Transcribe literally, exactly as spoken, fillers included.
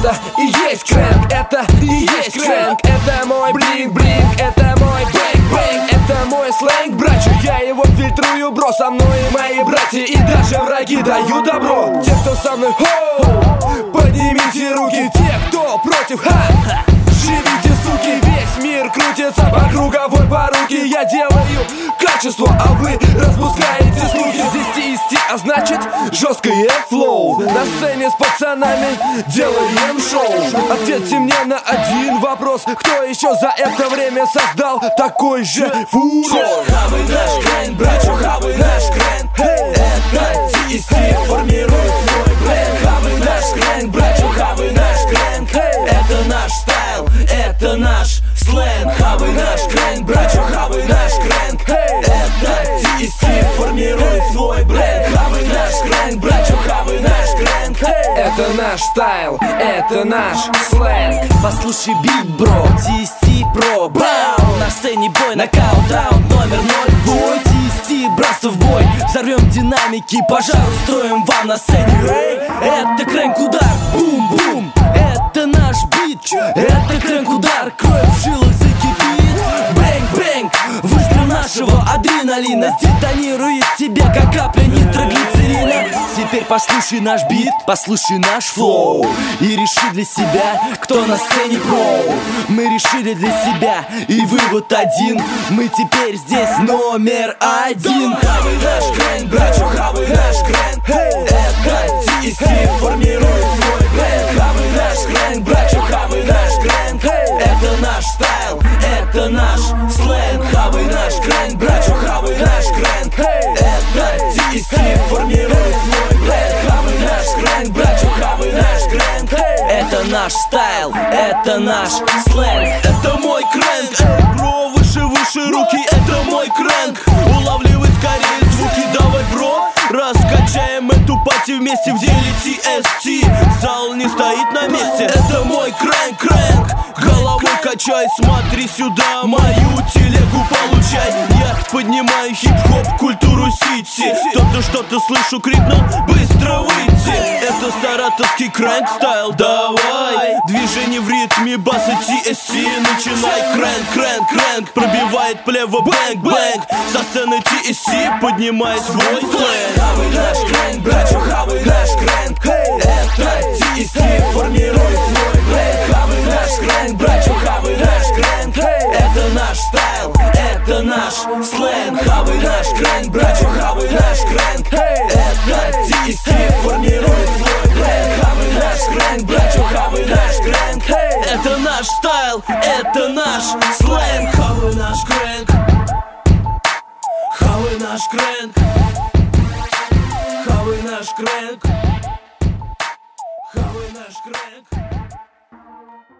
Это и есть крэнк, это и есть крэнк. Это мой блинк-блинк, это мой бэнг-бэнг. Это мой сленг, братья, я его фильтрую, бро. Со мной и мои братья, и даже враги дают добро. Те, кто со мной, хоу, поднимите руки. Те, кто против, ха, живите, суки. Весь мир крутится по круговой поруке. Я делаю качество, а вы распускаете слухи. Здесь ти эс ти, а значит жесткое флоу. На сцене с пацанами делаем шоу. Ответьте мне на один вопрос: кто еще за это время создал такой же фурор? Хавай наш крэнк, братья, хавай наш крэнк. Это ти эс ти формирует свой бренд. Хавай наш крэнк, братья, хавай наш крэнк. Это наш стайл, это наш сленг. Хавай наш крэнк, братья, хавай наш крэнк. Это ти эс ти формирует свой бренд. Хавай наш крэнк, братья, хавай наш крэнк. Это наш стайл, это наш сленг. Послушай бит, бро, ти эс ти про. Бау! На сцене бой, нокаут, раунд номер ноль. Бой, ти эс ти, братство в бой. Взорвем динамики, пожар устроим вам на сцене. Эй, это крэнк-удар, бум-бум. Это наш бит, это крэнк-удар. Кровь в жилах закипит. Бэнг-бэнг, выстрел нашего адреналина сдетонирует тебя, как капля нитроглицерина. Теперь послушай наш бит, послушай наш флоу и реши для себя, кто на сцене про. Мы решили для себя, и вывод один: мы теперь здесь номер один. Хавай наш крэнк, братья, хавай наш крэнк. Это ти эс ти формирует свой бренд. Хавай наш крэнк, братья, хавай наш крэнк. Это наш стайл, это наш сленг. Хавай наш крэнк, братья, хавай наш крэнк. Это ти эс ти формирует свой бренд. Хавай наш крэнк, братья, хавай наш крэнк. Это наш стайл, это наш сленг. Это мой крэнк, эй, бро, выше, выше руки. Это мой крэнк, улавливай скорее звуки. Давай, бро, раскачаем эту пати вместе в деле ти эс ти. Зал не стоит на месте. Это мой крэнк, крэнк. Головой качай, смотри сюда, мою телегу получай. Я поднимаю хип-хоп, культуру сити. Кто-то что-то слышу, крикнул: быстро выйти. Это саратовский крэнк стайл, давай. Движение в ритме баса ти эс ти. Начинай крэнк, крэнк, крэнк. Пробивает плево бэнк-бэнк. Со сцены ти эс ти поднимает свой сленг. Хавай наш крэнк, братья, хавай наш крэнк. Это ти эс ти формирует свой бренд. Хавай наш крэнк, братья, хавай наш крэнк. Это наш стайл, это наш сленг. Хавай наш крэнк, братья, хавай наш крэнк. Это ти эс ти формирует свой бренд. Хавай наш крэнк, братья, хавай наш крэнк. Это наш стайл, это наш сленг. Хавай наш крэнк, хавай наш крэнк. Хавай наш крэнк, хавай наш крэнк.